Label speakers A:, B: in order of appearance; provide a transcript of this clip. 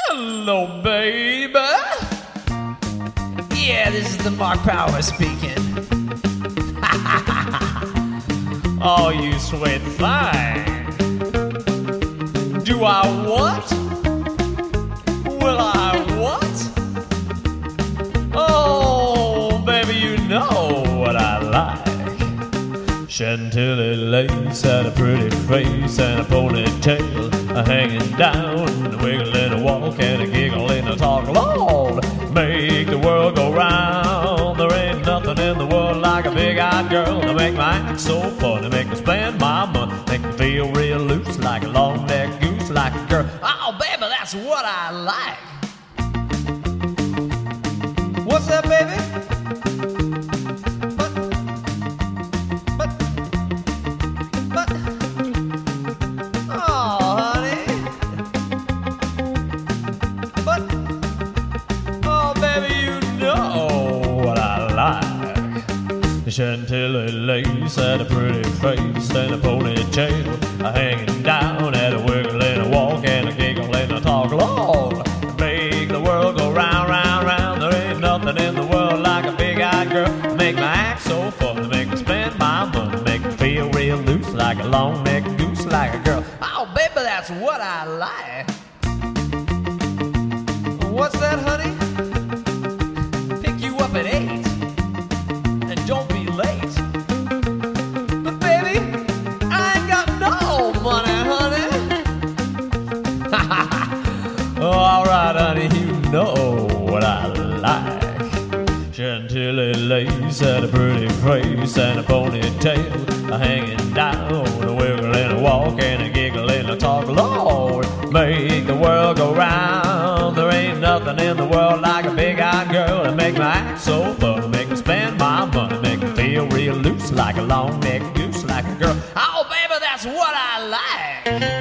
A: Hello, baby. Yeah, this is the Mark Power speaking. Oh, you sweet thing. Do I what? Will I what? Oh, baby, you know what I like. Chantilly lace and a pretty face and a ponytail hanging down, a wiggle and a walk and a giggle and a talk. Lord, make the world go round. There ain't nothing in the world like a big-eyed girl to make my act so fun, to make me spend my money, make me feel real loose like a long-necked goose, like a girl. Oh, baby, that's what I like. What's that, baby? Chantilly lace and a pretty face and a ponytail hanging down and a wiggle and a walk and a giggle and a talk. Lord, make the world go round, round, round. There ain't nothing in the world like a big-eyed girl. Make my act so fun, make me spend my money, make me feel real loose like a long-necked goose, like a girl. Oh, baby, that's what I like. What's that, honey? Pick you up at 8. And don't be late. But baby, I ain't got no money, honey. Oh, all right, honey, you know what I like. Chantilly lace and a pretty face and a ponytail hanging down, a wiggle and a walk and a giggle and a talk. Lord, make the world go round. There ain't nothing in the world like a big-eyed girl to make my act so fun, to make me spend my money, make me feel real loose like a long-necked goose, like a girl. Oh, baby, that's what I like.